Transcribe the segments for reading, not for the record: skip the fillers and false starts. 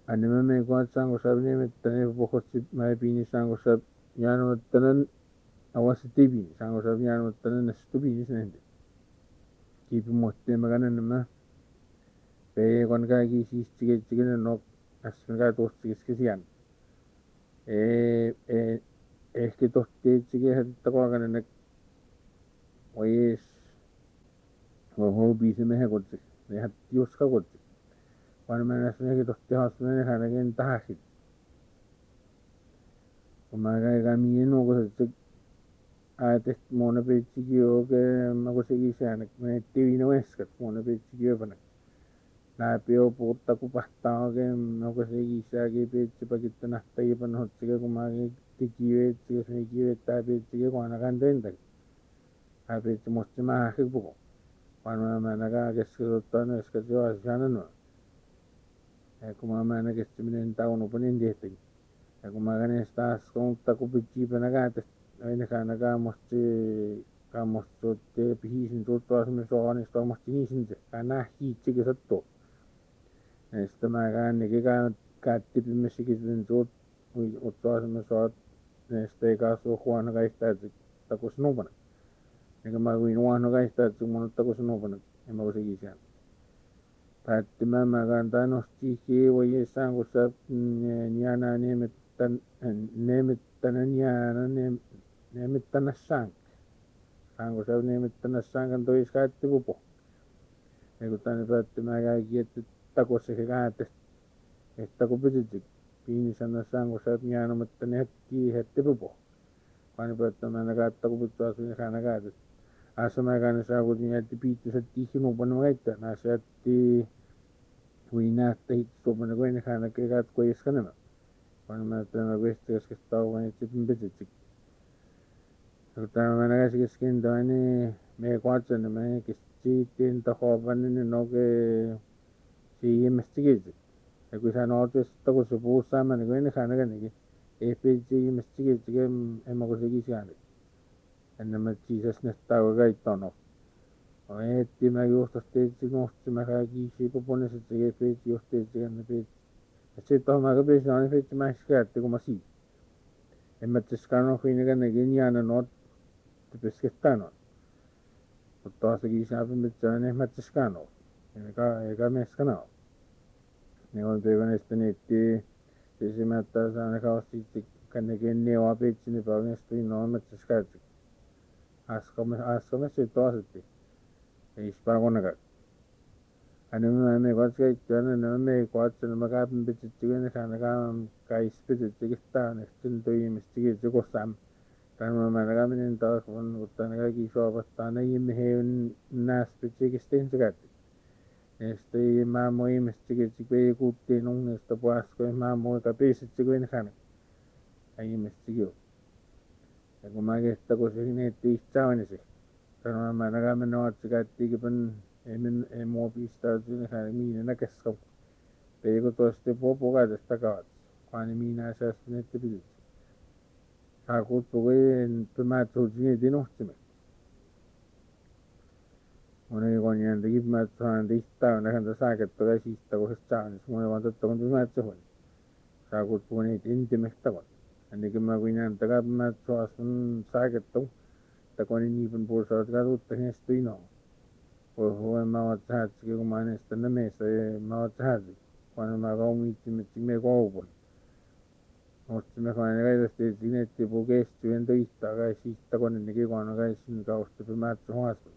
anime me kuat sango sab ne me tane bokot si mai pini sango sab nyano tanan awas tibi sango sab nyano tanan na stubi sende kipi motte magana nama pe kon ka ki si chige no asga to sian es que toste chige hatta ko kana nak oyes ho bi se me ha korte ne hat yos ka korte pan me nasne que toste hasne hana gen tahit kumaga ga mi no ko se ate mona pe chigio que ma ko se gi sana me tivi no es que mona pe chigio pana na peo putta ku pasta que no ko se gi sa que pe chipa kitna tai pan ho chige kumaga tikiwe chige se kiwe ta pe chige ko na kan den tak a pe moste ma ha buko pan ma na ga que se to no es que yo asana no kuma ma na que se me ta uno ponen de este kumaga ne estas con ta ku pichi pana ga aina kana ka moste te pihisin tutto asme soani sto mostihisin kana hi chige satto esta ma ga ne ka tipi mesikisen tut utto asme so este caso Juan ga esta ta ku snobana ne ma gu no ga esta tu mon ta ku snobana e ma se gisa patti ma ga ta no sti wo ye sango sa nyana ne metan ne metania ne Nemittäna sank. Sanko se nemittäna sankan toi skaitti pupo. Ja kun tänne päätti mä käikin, että takossa se kääntö. Että kun pysytty. Piini sana sanko se jäänyt, mutta ne heti pupo. Vaan päätti mä näkää, että kun pystyy asuin ja kääntö. Asa mä käyn saa, kun jätti piitty, se tiisi nuupana väittää. Nää jätti huinaat hitsuupana, kun ei käännä käät kuiskanema. Vaan mä tämän kuistin, koska tauvan, että sitten pysytty. Mutta mä näkisin kesken toinen me kuatsen me kesti tinta hovanen no que si investigate. Ja kun sä nootus kun se puussa mä niin kuin kana niin EPG investigate que en mä kusi sian. En mä Jesus nästa gaitano. Oetti mä juustas teitsi nosti mä kaikki sipo ponne se EPG justeitsi ne pit. Se to mä kävi saani fit mä skatti kun mä si. En mä tskano kuin niin jana not te pesquestano. Mutta se kiisaa mitään ne matskano. Eikä meskano. Ne on teivänesti niitti se mättä saana kausti kannekin ne opitsi ne palnesti no matskatti. Askamme se toasti. Ei spagona. Anu me kotskai tänne me kotsen mä käyn pitää kana kai pitää kistaan sitten toimisti se kosam. Karena mana kami ni tahu pun utang lagi sobat tanah ini mehen nas pecik istin sekat. Este mamoi mesti kecik ikuti nung este puas kau mamoi tapi secik ini kan. Ayi mesti kau. Aku magi esta kau sini tisca ini sih. Karena mana kami no sekat tiga pun emo pista sini kan mini nak kesau. Pero tu este popo kat esta kawat. Kau mina asas ni tipi. Aku tuh pemat hujungnya di nohcime. Orang yang yang lagi pemat tuhan di istana, nak hendak sakit tuh guys istana kau secah, semua orang tuh tuh pemat tuhan. Aku tuh ini intim istana. Ane kema aku ini antara pemat tuhan sakit tuh, tak kau ini pun pulsa tuh tuh tengah istana. Oh mawat sahaja, kau mana istana mesa mawat sahaja. Kau nama kau micime kau pun. Ostimme kaine kaidasti sinetti pukestu ento ista kai sista kone niki kono kai sin kausti pematsu hoastu.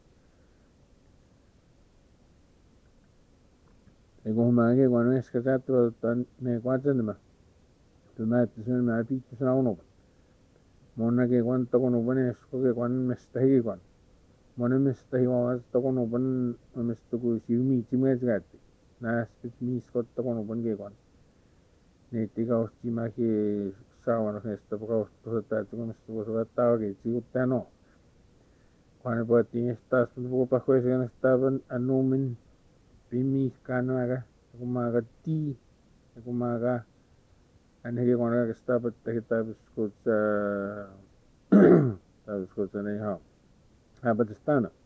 Ego humage kono eska katro tan me kwatsenma. Pematsu sen me apittu sana unopa. Monna ke kwanta kono bane esko ke kwan mestahi kon. Monna mestahi wasta kono ban mestu ku siumi chimge gatti. Na spit mis kotta kono ban ke kon. Neiti kausti mäki saavana näistä kausta täytyy kun se tauki siutano. Kun puhuttiin taas puhupa kuitenkin sitä anumin pimi kanaga kun maga ti kun maga anekin kun aika sitä pitää tabiskutsa tabiskutsa ne ha. Apa testana.